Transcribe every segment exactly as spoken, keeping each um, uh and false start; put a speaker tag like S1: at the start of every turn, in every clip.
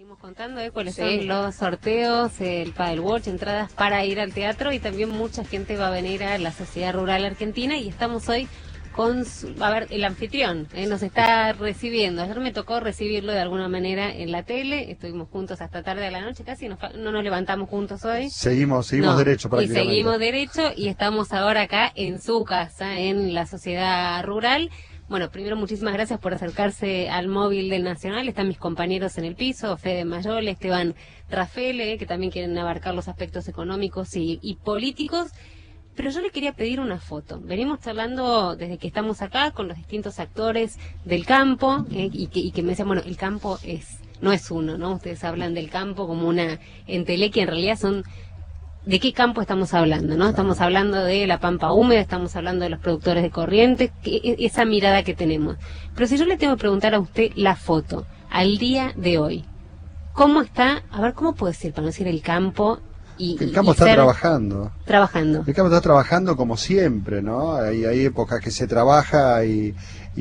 S1: Seguimos contando eh, cuáles
S2: Sí.
S1: son los sorteos, el Padel Watch, entradas para ir al teatro, y también mucha gente va a venir a la Sociedad Rural Argentina, y estamos hoy con, su, a ver, el anfitrión, eh, nos está recibiendo. Ayer me tocó recibirlo de alguna manera en la tele, estuvimos juntos hasta tarde a la noche, casi nos, no nos levantamos juntos hoy.
S3: Seguimos, seguimos
S1: No,
S3: derecho
S1: y
S3: prácticamente.
S1: seguimos derecho, y estamos ahora acá en su casa, en la Sociedad Rural. Bueno, primero muchísimas gracias por acercarse al móvil del Nacional. Están mis compañeros en el piso, Fede Mayol, Esteban Rafele, que también quieren abarcar los aspectos económicos y, y políticos. Pero yo le quería pedir una foto. Venimos charlando desde que estamos acá con los distintos actores del campo, eh, y, que, y que me decían, bueno, el campo es no es uno, ¿no? Ustedes hablan del campo como una entelequia, en realidad son... ¿De qué campo estamos hablando, no? Estamos hablando de la pampa húmeda, estamos hablando de los productores de Corrientes, que, esa mirada que tenemos. Pero si yo le tengo que preguntar a usted la foto, al día de hoy, ¿cómo está? A ver, ¿cómo puede ser, para no decir el campo? Y,
S3: el campo
S1: y
S3: está
S1: ser
S3: trabajando.
S1: Trabajando.
S3: El campo está trabajando como siempre, ¿no? Hay, hay épocas que se trabaja y,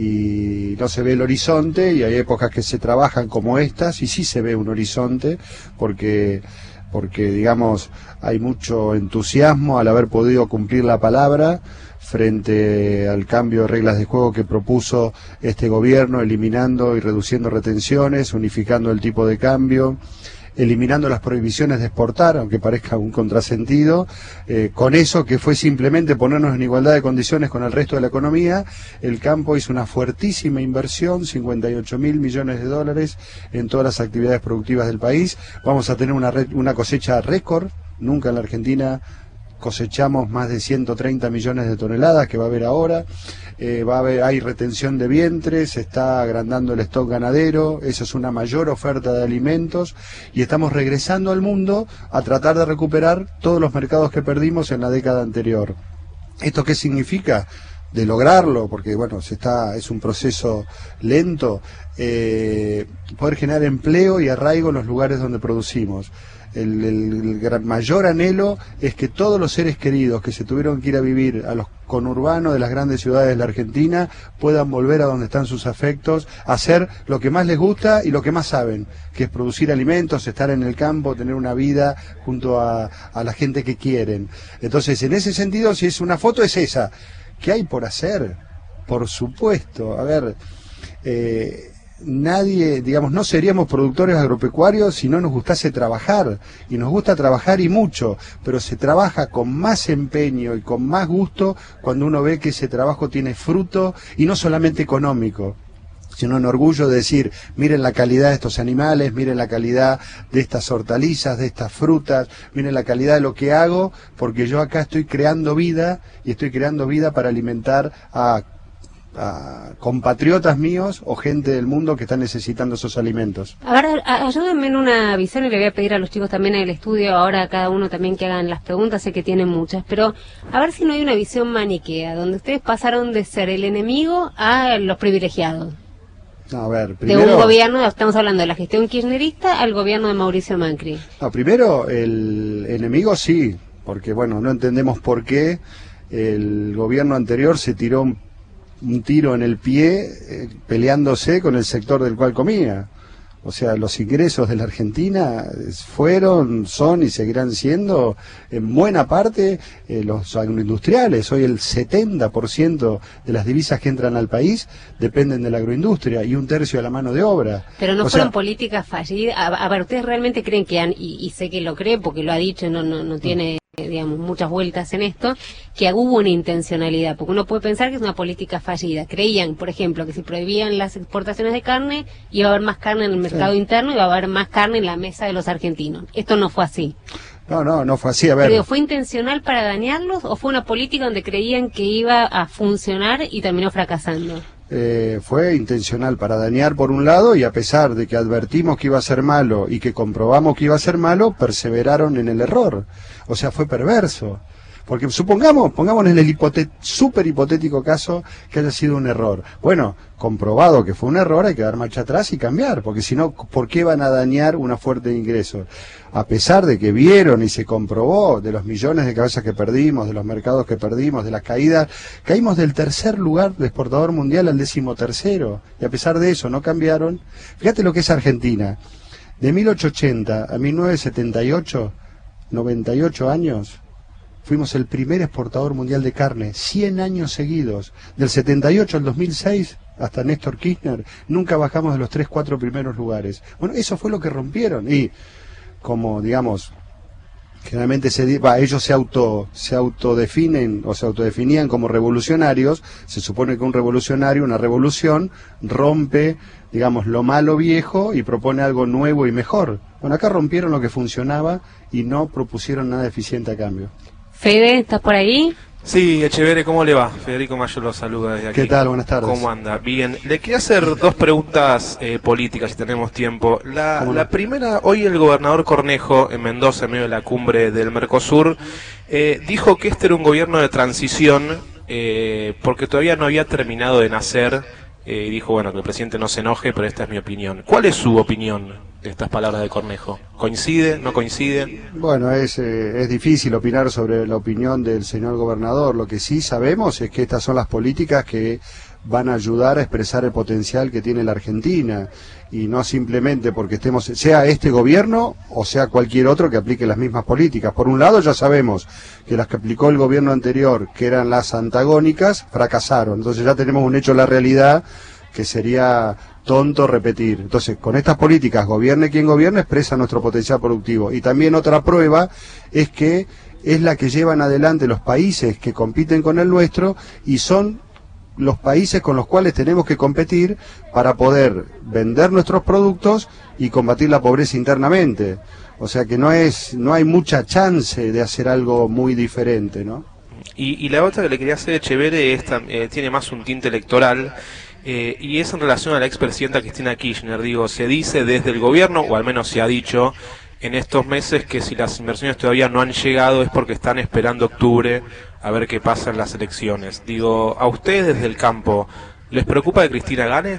S3: y no se ve el horizonte, y hay épocas que se trabajan como estas, y sí se ve un horizonte, porque... porque digamos hay mucho entusiasmo al haber podido cumplir la palabra frente al cambio de reglas de juego que propuso este gobierno, eliminando y reduciendo retenciones, unificando el tipo de cambio, eliminando las prohibiciones de exportar, aunque parezca un contrasentido, eh, con eso que fue simplemente ponernos en igualdad de condiciones con el resto de la economía. El campo hizo una fuertísima inversión, cincuenta y ocho mil millones de dólares en todas las actividades productivas del país. Vamos a tener una, re una cosecha récord, nunca en la Argentina cosechamos más de ciento treinta millones de toneladas, que va a haber ahora. Eh, va a haber, hay retención de vientres, se está agrandando el stock ganadero, eso es una mayor oferta de alimentos, y estamos regresando al mundo a tratar de recuperar todos los mercados que perdimos en la década anterior. ¿Esto qué significa? De lograrlo, porque bueno, se está, es un proceso lento, eh, poder generar empleo y arraigo en los lugares donde producimos. El, el, el gran, mayor anhelo es que todos los seres queridos que se tuvieron que ir a vivir a los conurbanos de las grandes ciudades de la Argentina puedan volver a donde están sus afectos, hacer lo que más les gusta y lo que más saben, que es producir alimentos, estar en el campo, tener una vida junto a, a la gente que quieren. Entonces, en ese sentido, si es una foto, es esa. ¿Qué hay por hacer? Por supuesto. A ver, eh, nadie, digamos, no seríamos productores agropecuarios si no nos gustase trabajar, y nos gusta trabajar y mucho, pero se trabaja con más empeño y con más gusto cuando uno ve que ese trabajo tiene fruto, y no solamente económico, sino en orgullo de decir, miren la calidad de estos animales, miren la calidad de estas hortalizas, de estas frutas, miren la calidad de lo que hago, porque yo acá estoy creando vida, y estoy creando vida para alimentar a, a compatriotas míos o gente del mundo que está necesitando esos alimentos.
S1: A ver, a, ayúdenme en una visión, y le voy a pedir a los chicos también en el estudio, ahora a cada uno también que hagan las preguntas, sé que tienen muchas, pero a ver si no hay una visión maniquea, donde ustedes pasaron de ser el enemigo a los privilegiados.
S3: No, a ver, primero,
S1: de un gobierno, estamos hablando de la gestión kirchnerista al gobierno de Mauricio Macri.
S3: No, primero, el enemigo sí, porque bueno, no entendemos por qué el gobierno anterior se tiró un, un tiro en el pie eh, peleándose con el sector del cual comía. O sea, los ingresos de la Argentina fueron, son y seguirán siendo en buena parte eh, los agroindustriales. Hoy el setenta por ciento de las divisas que entran al país dependen de la agroindustria, y un tercio de la mano de obra.
S1: Pero no
S3: o
S1: fueron
S3: sea,
S1: políticas fallidas. A, a ver, ¿ustedes realmente creen que han, y, y sé que lo cree porque lo ha dicho, no, no, no tiene... digamos, muchas vueltas en esto, que hubo una intencionalidad, porque uno puede pensar que es una política fallida? Creían, por ejemplo, que si prohibían las exportaciones de carne, iba a haber más carne en el mercado sí. interno, y iba a haber más carne en la mesa de los argentinos. Esto no fue así.
S3: No, no, no fue así, a ver.
S1: Pero, ¿fue intencional para dañarlos, o fue una política donde creían que iba a funcionar y terminó fracasando?
S3: Eh, fue intencional para dañar por un lado, y a pesar de que advertimos que iba a ser malo y que comprobamos que iba a ser malo, perseveraron en el error. O sea, fue perverso. Porque supongamos, pongamos en el hipotet súper hipotético caso que haya sido un error. Bueno, comprobado que fue un error, hay que dar marcha atrás y cambiar, porque si no, ¿por qué van a dañar una fuente de ingresos? A pesar de que vieron y se comprobó de los millones de cabezas que perdimos, de los mercados que perdimos, de las caídas, caímos del tercer lugar de exportador mundial al décimo tercero, y a pesar de eso no cambiaron. Fíjate lo que es Argentina. De mil ochocientos ochenta a mil novecientos setenta y ocho, noventa y ocho años, fuimos el primer exportador mundial de carne, cien años seguidos. Del setenta y ocho al dos mil seis, hasta Néstor Kirchner, nunca bajamos de los tres, cuatro primeros lugares. Bueno, eso fue lo que rompieron. Y como, digamos, generalmente se, va, ellos se auto se autodefinen o se autodefinían como revolucionarios. Se supone que un revolucionario, una revolución, rompe, digamos, lo malo viejo y propone algo nuevo y mejor. Bueno, acá rompieron lo que funcionaba y no propusieron nada eficiente a cambio.
S1: Fede, ¿estás por ahí?
S2: Sí, Echeverre, ¿cómo le va? Federico Mayo lo saluda desde aquí.
S3: ¿Qué tal? Buenas tardes.
S2: ¿Cómo anda? Bien. Le quería hacer dos preguntas eh, políticas, si tenemos tiempo. La,
S3: no?
S2: la primera, hoy el gobernador Cornejo, en Mendoza, en medio de la cumbre del Mercosur, eh, dijo que este era un gobierno de transición eh, porque todavía no había terminado de nacer. Eh, y dijo, bueno, que el presidente no se enoje, pero esta es mi opinión. ¿Cuál es su opinión de estas palabras de Cornejo? ¿Coincide? ¿No coincide?
S3: Bueno, es, eh, es difícil opinar sobre la opinión del señor gobernador. Lo que sí sabemos es que estas son las políticas que van a ayudar a expresar el potencial que tiene la Argentina, y no simplemente porque estemos, sea este gobierno o sea cualquier otro que aplique las mismas políticas. Por un lado, ya sabemos que las que aplicó el gobierno anterior, que eran las antagónicas, fracasaron. Entonces ya tenemos un hecho en la realidad que sería tonto repetir. Entonces, con estas políticas, gobierne quien gobierne, expresa nuestro potencial productivo. Y también otra prueba es que es la que llevan adelante los países que compiten con el nuestro, y son los países con los cuales tenemos que competir para poder vender nuestros productos y combatir la pobreza internamente. O sea que no es, no hay mucha chance de hacer algo muy diferente, ¿no?
S2: Y, y la otra que le quería hacer, Echeverre, es, eh, tiene más un tinte electoral, eh, y es en relación a la expresidenta Cristina Kirchner. Digo, se dice desde el gobierno, o al menos se ha dicho en estos meses, que si las inversiones todavía no han llegado es porque están esperando octubre a ver qué pasa en las elecciones. Digo, ¿a ustedes desde el campo les preocupa que Cristina gane?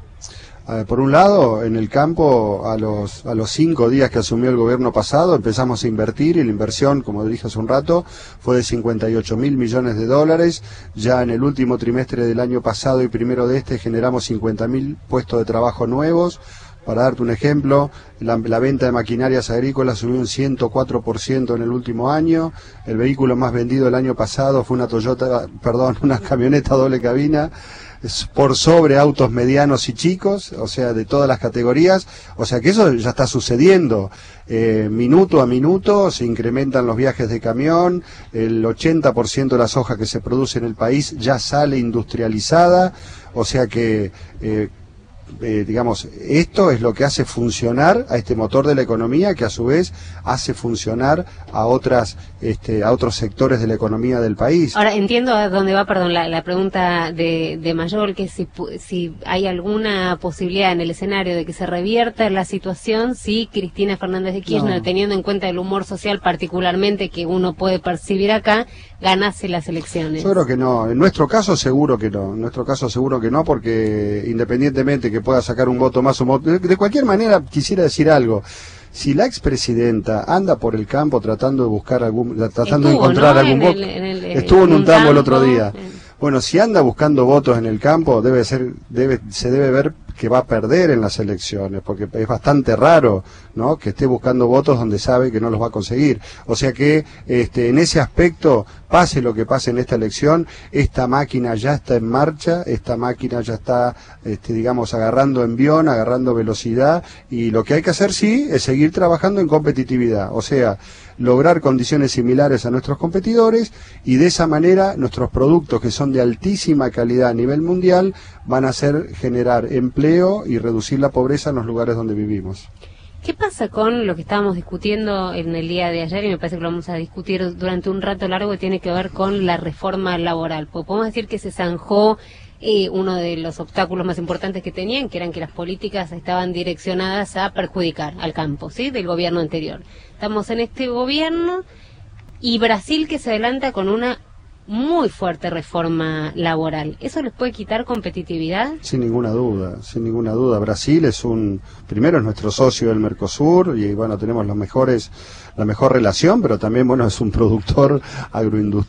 S3: A ver, por un lado, en el campo, a los a los cinco días que asumió el gobierno pasado, empezamos a invertir, y la inversión, como dije hace un rato, fue de cincuenta y ocho mil millones de dólares. Ya en el último trimestre del año pasado y primero de este generamos cincuenta mil puestos de trabajo nuevos. Para darte un ejemplo, la, la venta de maquinarias agrícolas subió un ciento cuatro por ciento en el último año. El vehículo más vendido el año pasado fue una Toyota, perdón, una camioneta doble cabina, por sobre autos medianos y chicos, o sea, de todas las categorías. O sea que eso ya está sucediendo. Eh, minuto a minuto se incrementan los viajes de camión, el ochenta por ciento de la soja que se produce en el país ya sale industrializada, o sea que... Eh, Eh, digamos, esto es lo que hace funcionar a este motor de la economía, que a su vez hace funcionar a otras este, a otros sectores de la economía del país.
S1: Ahora entiendo a dónde va, perdón, la, la pregunta de, de Mayol, que si, si hay alguna posibilidad en el escenario de que se revierta la situación si Cristina Fernández de Kirchner, no. teniendo en cuenta el humor social particularmente que uno puede percibir acá, ganase las elecciones.
S3: Yo creo que no, en nuestro caso seguro que no, en nuestro caso seguro que no, porque independientemente que pueda sacar un voto más o un voto, de, de cualquier manera quisiera decir algo. Si la expresidenta anda por el campo tratando de buscar algún, tratando Estuvo, de encontrar ¿no? algún voto, estuvo en un tambo el otro día. Bueno, si anda buscando votos en el campo, debe ser, debe, se debe ver que va a perder en las elecciones, porque es bastante raro, ¿no?, que esté buscando votos donde sabe que no los va a conseguir. O sea que, este, en ese aspecto, pase lo que pase en esta elección, esta máquina ya está en marcha, esta máquina ya está, este, digamos, agarrando envión, agarrando velocidad, y lo que hay que hacer, sí, es seguir trabajando en competitividad, o sea, lograr condiciones similares a nuestros competidores, y de esa manera nuestros productos, que son de altísima calidad a nivel mundial, van a hacer generar empleo y reducir la pobreza en los lugares donde vivimos.
S1: ¿Qué pasa con lo que estábamos discutiendo en el día de ayer, y me parece que lo vamos a discutir durante un rato largo, que tiene que ver con la reforma laboral? Pues podemos decir que se zanjó eh, uno de los obstáculos más importantes que tenían, que eran que las políticas estaban direccionadas a perjudicar al campo, ¿sí?, del gobierno anterior. Estamos en este gobierno, y Brasil que se adelanta con una muy fuerte reforma laboral. ¿Eso les puede quitar competitividad?
S3: Sin ninguna duda, sin ninguna duda. Brasil es un, primero es nuestro socio del Mercosur, y bueno, tenemos los mejores, la mejor relación, pero también, bueno, es un productor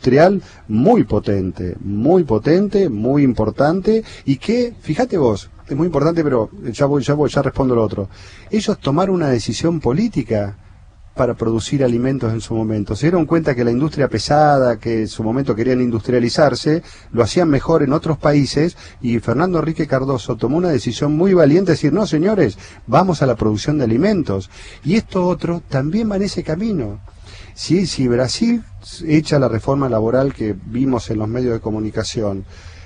S3: agroindustrial muy potente, muy potente, muy importante, y que, fíjate vos, es muy importante, pero ya voy, ya voy, ya respondo lo otro. Ellos tomaron una decisión política para producir alimentos en su momento. Se dieron cuenta que la industria pesada, que en su momento querían industrializarse, lo hacían mejor en otros países, y Fernando Henrique Cardoso tomó una decisión muy valiente, de decir, no señores, vamos a la producción de alimentos. Y esto otro también va en ese camino. Si, si Brasil echa la reforma laboral que vimos en los medios de comunicación,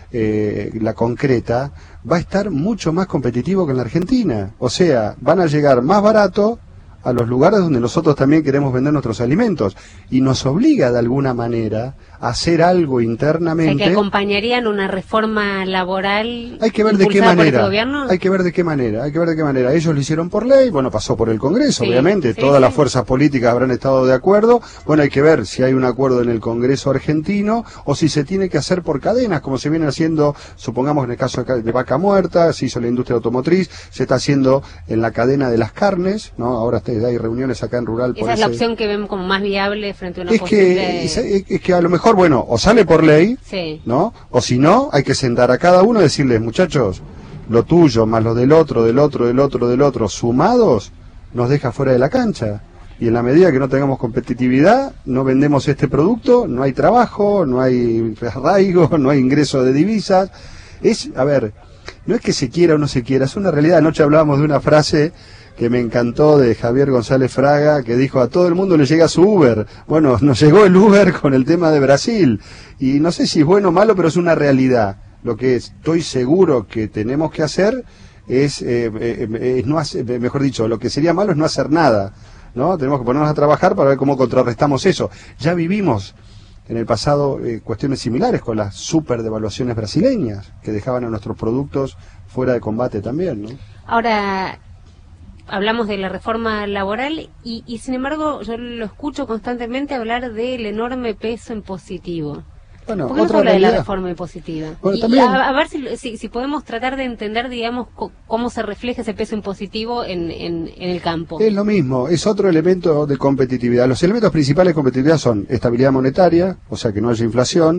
S3: eh, la concreta, va a estar mucho más competitivo que en la Argentina. O sea, van a llegar más barato a los lugares donde nosotros también queremos vender nuestros alimentos, y nos obliga de alguna manera a hacer algo internamente.
S1: O sea, que acompañarían una reforma laboral.
S3: Hay que ver de qué manera.
S1: ¿Gobierno?
S3: Hay que ver de qué manera. Hay que ver de qué manera. Ellos lo hicieron por ley, bueno, pasó por el Congreso,
S1: sí,
S3: obviamente.
S1: Sí,
S3: Todas
S1: sí.
S3: las fuerzas políticas habrán estado de acuerdo. Bueno, hay que ver si hay un acuerdo en el Congreso argentino o si se tiene que hacer por cadenas, como se viene haciendo, supongamos en el caso de Vaca Muerta, se hizo en la industria automotriz, se está haciendo en la cadena de las carnes, ¿no? Ahora hay reuniones acá en Rural.
S1: Esa
S3: por
S1: es la
S3: ese...
S1: opción que ven como más viable frente a una
S3: es
S1: posible...
S3: que es, es que a lo mejor, bueno, o sale por ley,
S1: sí.
S3: ¿no? O si no, hay que sentar a cada uno y decirles, muchachos, lo tuyo más lo del otro, del otro, del otro, del otro, sumados, nos deja fuera de la cancha. Y en la medida que no tengamos competitividad, no vendemos este producto, no hay trabajo, no hay arraigo, no hay ingreso de divisas. Es, a ver, no es que se quiera o no se quiera, es una realidad. Anoche hablábamos de una frase que me encantó de Javier González Fraga, que dijo, a todo el mundo le llega su Uber. Bueno, nos llegó el Uber con el tema de Brasil, y no sé si es bueno o malo, pero es una realidad. Lo que estoy seguro que tenemos que hacer es, eh, eh, es no hacer, mejor dicho, lo que sería malo es no hacer nada, ¿no? Tenemos que ponernos a trabajar para ver cómo contrarrestamos eso. Ya vivimos en el pasado eh, cuestiones similares con las superdevaluaciones brasileñas, que dejaban a nuestros productos fuera de combate también, ¿no?
S1: Ahora, hablamos de la reforma laboral y, y sin embargo yo lo escucho constantemente hablar del enorme peso impositivo.
S3: Bueno,
S1: ¿Por qué no se
S3: otra
S1: habla
S3: realidad.
S1: de la reforma impositiva?
S3: Bueno,
S1: y,
S3: también...
S1: y a, a ver si, si, si podemos tratar de entender, digamos, co cómo se refleja ese peso impositivo en, en, en el campo.
S3: Es lo mismo, es otro elemento de competitividad. Los elementos principales de competitividad son estabilidad monetaria, o sea que no haya inflación,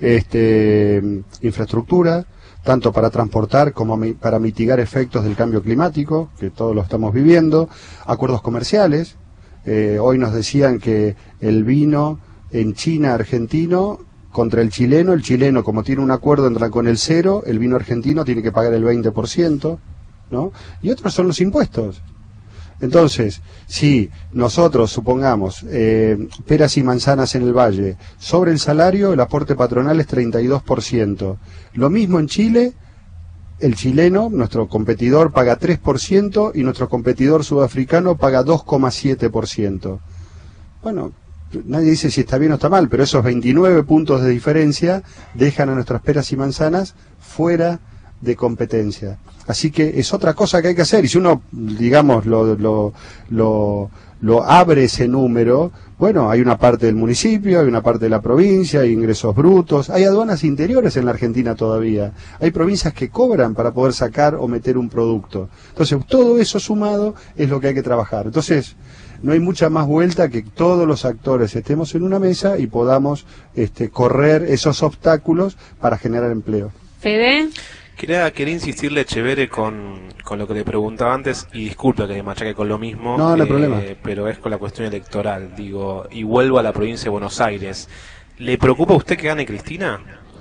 S3: este, infraestructura, tanto para transportar como mi, para mitigar efectos del cambio climático, que todos lo estamos viviendo, acuerdos comerciales. Eh, hoy nos decían que el vino en China argentino contra el chileno, el chileno como tiene un acuerdo entra con el cero, el vino argentino tiene que pagar el veinte por ciento, ¿no? Y otros son los impuestos. Entonces, si nosotros supongamos eh, peras y manzanas en el valle, sobre el salario el aporte patronal es treinta y dos por ciento. Lo mismo en Chile, el chileno, nuestro competidor, paga tres por ciento y nuestro competidor sudafricano paga dos coma siete por ciento. Bueno, nadie dice si está bien o está mal, pero esos veintinueve puntos de diferencia dejan a nuestras peras y manzanas fuera de competencia. Así que es otra cosa que hay que hacer, y si uno, digamos, lo, lo, lo, lo abre ese número, bueno, hay una parte del municipio, hay una parte de la provincia, hay ingresos brutos, hay aduanas interiores en la Argentina todavía, hay provincias que cobran para poder sacar o meter un producto. Entonces, todo eso sumado es lo que hay que trabajar. Entonces, no hay mucha más vuelta que todos los actores estemos en una mesa y podamos este, correr esos obstáculos para generar empleo.
S1: Fede.
S2: Quería, quería insistirle, Echeverre, con, con lo que le preguntaba antes, y disculpe que me machaque con lo mismo,
S3: no, no hay
S2: eh,
S3: problema.
S2: pero es con la cuestión electoral, digo, y vuelvo a la provincia de Buenos Aires. ¿Le preocupa a usted que gane Cristina?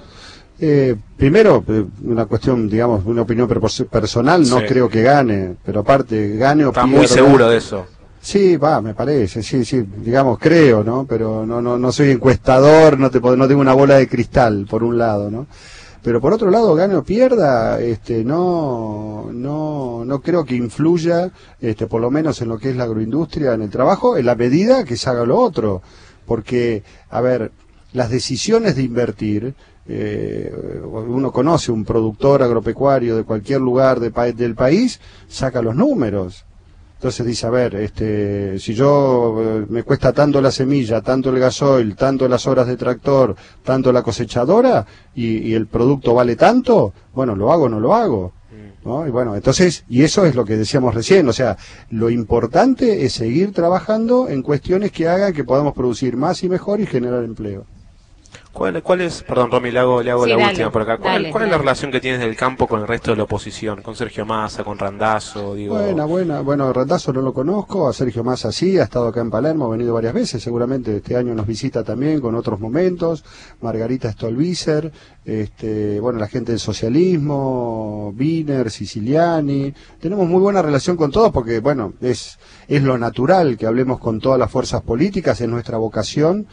S3: Eh, primero, eh, una cuestión, digamos, una opinión personal, no
S2: Sí.
S3: creo que gane, pero aparte, gane o
S2: Está
S3: pierda.
S2: muy seguro de eso.
S3: Sí, va, me parece, sí, sí, digamos, creo, ¿no? Pero no, no, no soy encuestador, no te puedo- no tengo una bola de cristal, por un lado, ¿no? Pero por otro lado, gane o pierda, este, no, no, no creo que influya, este, por lo menos en lo que es la agroindustria, en el trabajo, en la medida que se haga lo otro. Porque, a ver, las decisiones de invertir, eh, uno conoce un productor agropecuario de cualquier lugar de pa- del país, saca los números. Entonces dice, a ver, este, si yo eh, me cuesta tanto la semilla, tanto el gasoil, tanto las horas de tractor, tanto la cosechadora, y, y el producto vale tanto, bueno, ¿lo hago o no lo hago? ¿No? Y bueno, entonces, y eso es lo que decíamos recién, o sea, lo importante es seguir trabajando en cuestiones que hagan que podamos producir más y mejor y generar empleo.
S2: ¿Cuál, cuál es, perdón Romy, le hago, le hago
S1: Sí,
S2: la
S1: dale,
S2: última por acá, ¿cuál,
S1: dale,
S2: cuál es
S1: dale.
S2: la relación que tienes del campo con el resto de la oposición? Con Sergio Massa, con Randazzo, digo...
S3: Buena, buena. Bueno, Randazzo no lo conozco, a Sergio Massa sí, ha estado acá en Palermo, ha venido varias veces, seguramente este año nos visita también con otros momentos, Margarita Stolbizer, este, bueno, la gente del socialismo, Wiener, Siciliani, tenemos muy buena relación con todos porque, bueno, es, es lo natural que hablemos con todas las fuerzas políticas, es nuestra vocación,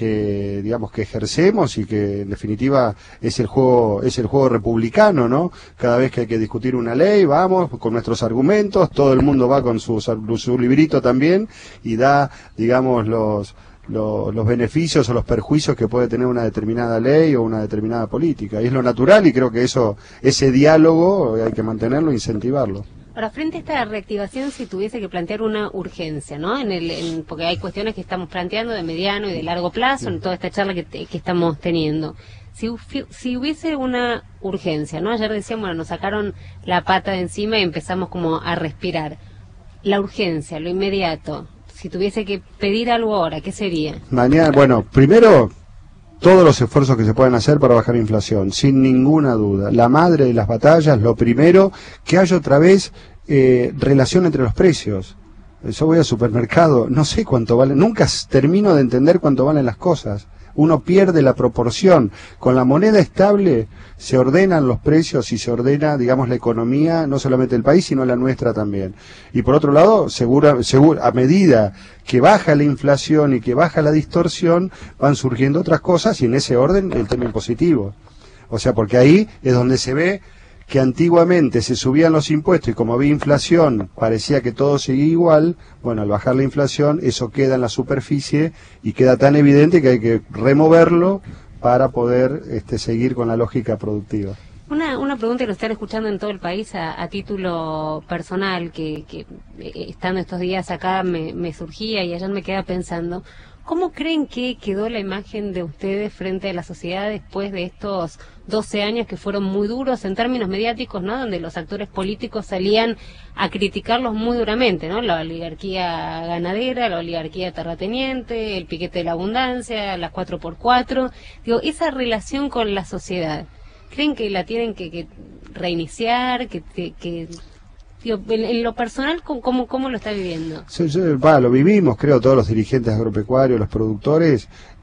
S3: que digamos que ejercemos y que en definitiva es el juego es el juego republicano, ¿no? Cada vez que hay que discutir una ley vamos con nuestros argumentos, todo el mundo va con su, su librito también y da, digamos, los, los los beneficios o los perjuicios que puede tener una determinada ley o una determinada política, y es lo natural, y creo que eso ese diálogo hay que mantenerlo e incentivarlo.
S1: Ahora, frente a esta reactivación, si tuviese que plantear una urgencia, ¿no? En el, en, porque hay cuestiones que estamos planteando de mediano y de largo plazo en toda esta charla que, te, que estamos teniendo. Si, si hubiese una urgencia, ¿no? Ayer decíamos, bueno, nos sacaron la pata de encima y empezamos como a respirar. La urgencia, lo inmediato, si tuviese que pedir algo ahora, ¿qué sería?
S3: Mañana, bueno, primero, todos los esfuerzos que se pueden hacer para bajar la inflación, sin ninguna duda. La madre de las batallas, lo primero, que haya otra vez eh, relación entre los precios. Yo voy al supermercado, no sé cuánto valen, nunca termino de entender cuánto valen las cosas. Uno pierde la proporción. Con la moneda estable se ordenan los precios y se ordena, digamos, la economía, no solamente del país, sino la nuestra también. Y por otro lado, segura, segura, a medida que baja la inflación y que baja la distorsión, van surgiendo otras cosas y en ese orden el tema impositivo. O sea, porque ahí es donde se ve que antiguamente se subían los impuestos y como había inflación parecía que todo seguía igual. Bueno, al bajar la inflación eso queda en la superficie y queda tan evidente que hay que removerlo para poder este, seguir con la lógica productiva.
S1: Una, una pregunta que nos están escuchando en todo el país a, a título personal, que, que eh, estando estos días acá me, me surgía y ayer me quedaba pensando, ¿cómo creen que quedó la imagen de ustedes frente a la sociedad después de estos doce años que fueron muy duros en términos mediáticos, ¿no? Donde los actores políticos salían a criticarlos muy duramente, ¿no? La oligarquía ganadera, la oligarquía terrateniente, el piquete de la abundancia, las cuatro por cuatro. Digo, esa relación con la sociedad, ¿creen que la tienen que, que reiniciar? Que, que, que digo, en, en lo personal, ¿cómo, cómo lo está viviendo?
S3: Sí, sí, va, lo vivimos, creo, todos los dirigentes agropecuarios, los productores,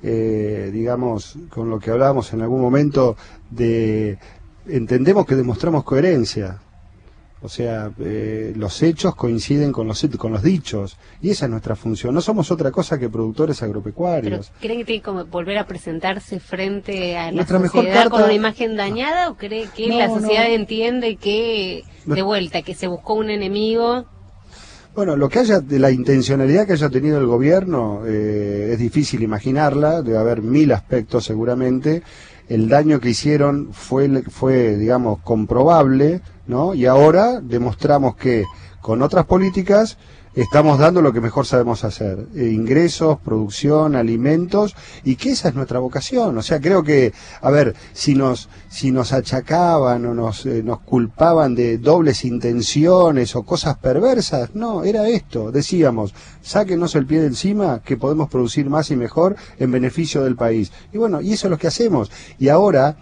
S3: eh, digamos, con lo que hablábamos en algún momento, de entendemos que demostramos coherencia. O sea, eh, los hechos coinciden con los con los dichos, y esa es nuestra función. No somos otra cosa que productores agropecuarios.
S1: ¿Pero creen que tiene que volver a presentarse frente a la
S3: Nuestra
S1: sociedad
S3: mejor carta...
S1: con una imagen dañada, o cree que
S3: no,
S1: la sociedad
S3: no.
S1: entiende que, de vuelta, que se buscó un enemigo?
S3: Bueno, lo que haya, de la intencionalidad que haya tenido el gobierno, eh, es difícil imaginarla, debe haber mil aspectos seguramente. El daño que hicieron fue, fue, digamos, comprobable, ¿no? Y ahora demostramos que con otras políticas estamos dando lo que mejor sabemos hacer, eh, ingresos, producción, alimentos, y que esa es nuestra vocación. O sea, creo que, a ver, si nos si nos achacaban o nos eh, nos culpaban de dobles intenciones o cosas perversas, no, era esto, decíamos, sáquenos el pie de encima que podemos producir más y mejor en beneficio del país. Y bueno, y eso es lo que hacemos. Y ahora,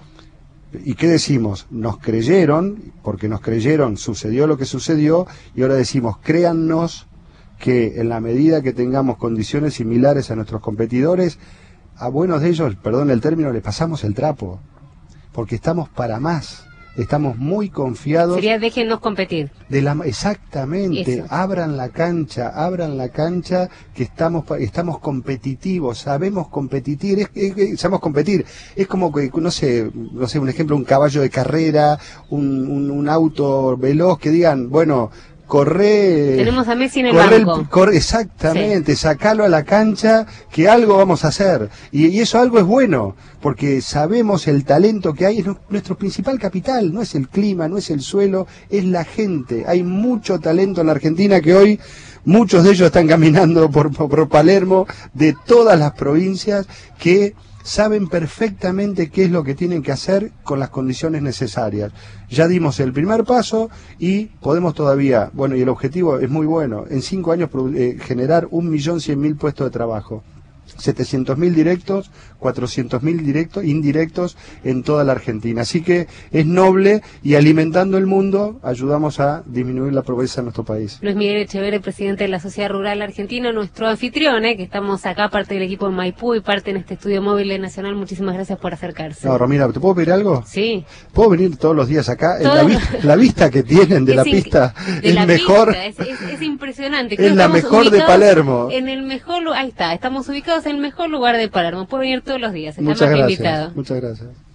S3: ¿y qué decimos? Nos creyeron, porque nos creyeron, sucedió lo que sucedió, y ahora decimos, créannos que en la medida que tengamos condiciones similares a nuestros competidores, a buenos de ellos, perdón el término, les pasamos el trapo, porque estamos para más, estamos muy confiados.
S1: Sería déjennos competir.
S3: De la, exactamente,
S1: Eso.
S3: abran la cancha, abran la cancha, que estamos estamos competitivos, sabemos competir, es, es, es- sabemos competir, es como que, no sé, no sé, un ejemplo, un caballo de carrera, un, un, un auto veloz, que digan, bueno, corre...
S1: Tenemos a Messi en el
S3: corre
S1: banco.
S3: corre, exactamente, sacalo a la cancha, que algo vamos a hacer. Y, y eso algo es bueno, porque sabemos el talento que hay, es nu- nuestro principal capital, no es el clima, no es el suelo, es la gente. Hay mucho talento en la Argentina que hoy, muchos de ellos están caminando por, por, por Palermo, de todas las provincias, que saben perfectamente qué es lo que tienen que hacer con las condiciones necesarias. Ya dimos el primer paso y podemos todavía, bueno, y el objetivo es muy bueno, en cinco años produ- eh, generar un millón cien mil puestos de trabajo. setecientos mil directos, cuatrocientos mil directos, indirectos en toda la Argentina. Así que es noble y alimentando el mundo ayudamos a disminuir la pobreza en nuestro país.
S1: Luis Miguel Echeverri, presidente de la Sociedad Rural Argentina, nuestro anfitrión, ¿eh? que estamos acá, parte del equipo de Maipú y parte en este estudio móvil de Nacional. Muchísimas gracias por acercarse.
S3: No, Romina, ¿te puedo pedir algo?
S1: Sí.
S3: ¿Puedo venir todos los días acá?
S1: Todo...
S3: La, vista, la vista que tienen de
S1: es
S3: la pista
S1: de
S3: es
S1: la
S3: mejor.
S1: Pista, es, es, es impresionante.
S3: Es la mejor de Palermo.
S1: En el mejor, ahí está, estamos ubicados en el mejor lugar de Palermo. Puede venir todos los días, está
S3: Muchas
S1: más que
S3: gracias.
S1: invitado.
S3: Muchas gracias.